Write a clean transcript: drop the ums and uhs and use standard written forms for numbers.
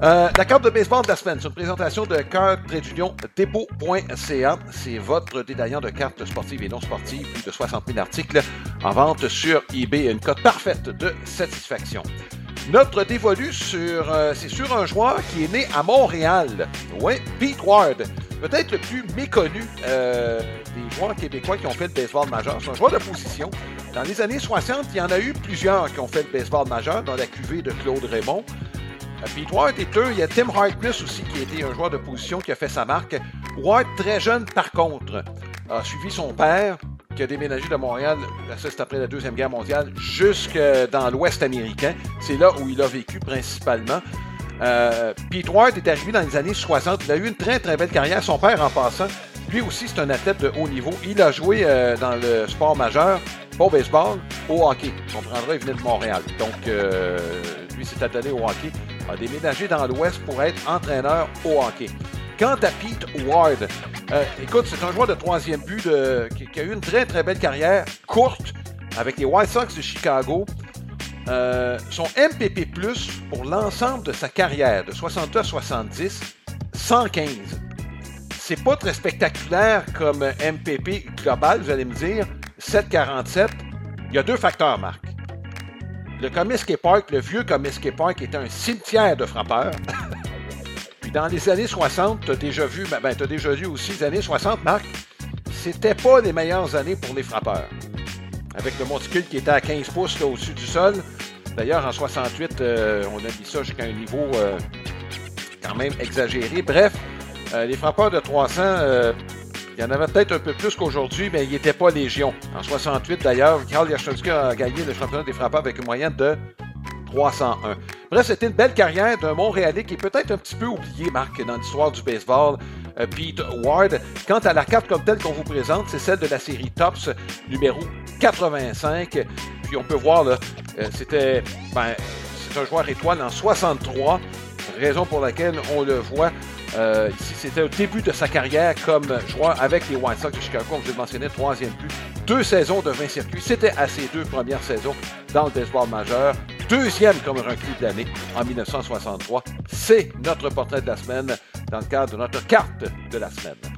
La carte de baseball de la semaine, c'est une présentation de carte-dépôt.ca. C'est votre détaillant de cartes sportives et non sportives. Plus de 60 000 articles en vente sur eBay. Une cote parfaite de satisfaction. Notre dévolu, c'est sur un joueur qui est né à Montréal. Oui, Pete Ward. Peut-être le plus méconnu des joueurs québécois qui ont fait le baseball majeur. C'est un joueur de position. Dans les années 60, il y en a eu plusieurs qui ont fait le baseball majeur dans la cuvée de Claude Raymond. Pete Ward est un. Il y a Tim Harkness aussi qui a été un joueur de position qui a fait sa marque. Ward, très jeune par contre, a suivi son père qui a déménagé de Montréal, ça c'est après la Deuxième Guerre mondiale, jusque dans l'Ouest américain. C'est là où il a vécu principalement. Pete Ward est arrivé dans les années 60. Il a eu une très très belle carrière. Son père en passant, lui aussi c'est un athlète de haut niveau. Il a joué dans le sport majeur, pas au baseball, au hockey. On comprendra, il venait de Montréal. Donc lui s'est attelé au hockey, a déménagé dans l'Ouest pour être entraîneur au hockey. Quant à Pete Ward, écoute, c'est un joueur de troisième but qui a eu une très très belle carrière courte avec les White Sox de Chicago. Son MPP+, pour l'ensemble de sa carrière, de 62 à 70, 115. C'est pas très spectaculaire comme MPP global, vous allez me dire, 747. Il y a deux facteurs, Marc. Le Comiskey Park, le vieux Comiskey Park, était un cimetière de frappeurs. Puis dans les années 60, tu as déjà vu aussi les années 60, Marc, c'était pas les meilleures années pour les frappeurs. Avec le monticule qui était à 15 pouces là, au-dessus du sol. D'ailleurs, en 68, on a mis ça jusqu'à un niveau quand même exagéré. Bref, les frappeurs de 300, il y en avait peut-être un peu plus qu'aujourd'hui, mais ils n'étaient pas légion. En 68, d'ailleurs, Karl Jastremski a gagné le championnat des frappeurs avec une moyenne de 301. Bref, c'était une belle carrière d'un Montréalais qui est peut-être un petit peu oublié, Marc, dans l'histoire du baseball, Pete Ward. Quant à la carte comme telle qu'on vous présente, c'est celle de la série Topps numéro 85. Puis on peut voir, là, c'est un joueur étoile en 63, raison pour laquelle on le voit. Ici, c'était au début de sa carrière comme joueur avec les White Sox de Chicago, comme je l'ai mentionné, troisième but. 2 saisons de 20 circuits. C'était à ses 2 premières saisons dans le baseball majeur. Deuxième comme recrue de l'année en 1963. C'est notre portrait de la semaine dans le cadre de notre carte de la semaine.